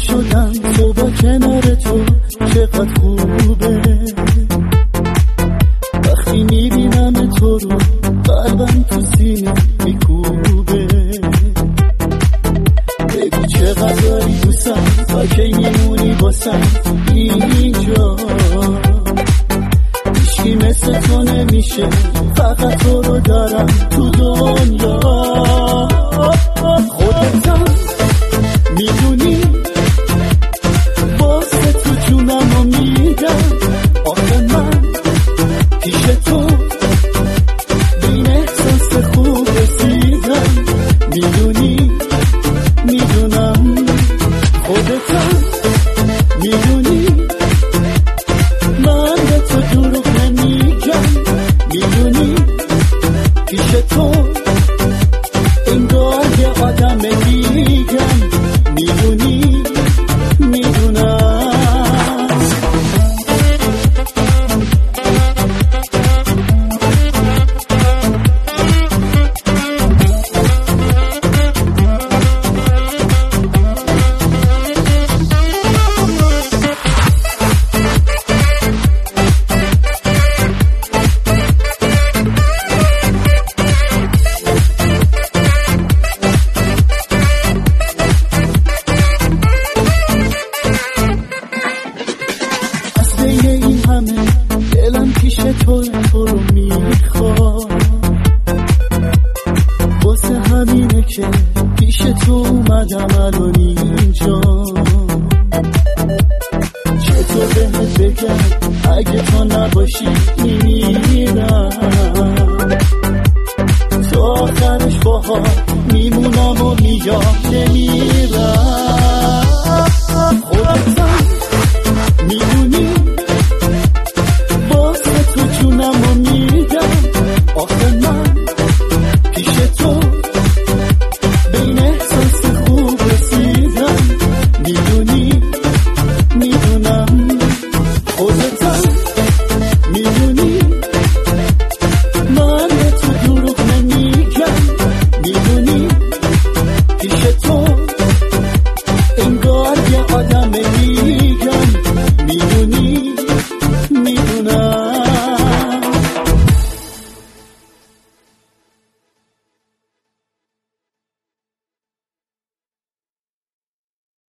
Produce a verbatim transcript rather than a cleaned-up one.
شدم تو با کنار تو چقدر خوبه. وقتی میبینم تو رو قلبم تو سینه میکوبه. بگو چقدر داری دوستم تا کی میمونی باسم اینجا. هیچکی مثل تو نمیشه فقط تو رو دارم تو دنیا. خودتم میدونی واسه تو جونم رو میدم. آخه من پیش تو بین احساس خوب رسیدم. میدونی میدونم خودتم میدونی من به تو دروغ نمیگم. میدونی پیش تو انگار یه آدم دیگم. میدونی میدونم دلم پیش تو تو رو میخواد. واسه همینه که پیش تو اومدم الان اینجا. چطور بهت بگم اگه تو نباشی میمیرم. تا آخرش باها میمونم و میام نمیرم.